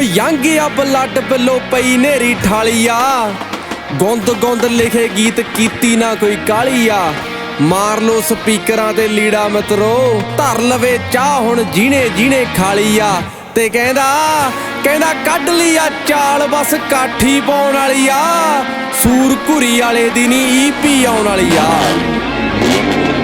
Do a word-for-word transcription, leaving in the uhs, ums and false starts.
Young ਆ blood ਬਿੱਲੋ ਪਈ ਨੇਰੀ ਠਾਲੀ ਆ ਗੁੰਦ ਗੁੰਦ ਲਿਖੇ ਗੀਤ ਕੀਤੀ ਨਾ ਕੋਈ ਕਾਲੀ ਆ ਮਾਰ ਲੋ ਸਪੀਕਰਾਂ ਤੇ ਲੀੜਾ ਮਿੱਤਰੋ ਧਰ ਲਵੇ ਚਾਹ ਹੁਣ ਜੀਣੇ ਜੀਣੇ ਖਾਲੀ ਆ ਤੇ ਕਹਿੰਦਾ ਕਹਿੰਦਾ ਕੱਢ ਲਈ ਆ ਚਾਲ ਬਸ ਕਾਠੀ ਪਾਉਣ ਵਾਲੀ ਆ ਸੂਰ ਘੁਰੀ ਵਾਲੇ ਦੀ ਨੀ ਈਪੀ ਆਉਣ ਵਾਲੀ ਆ।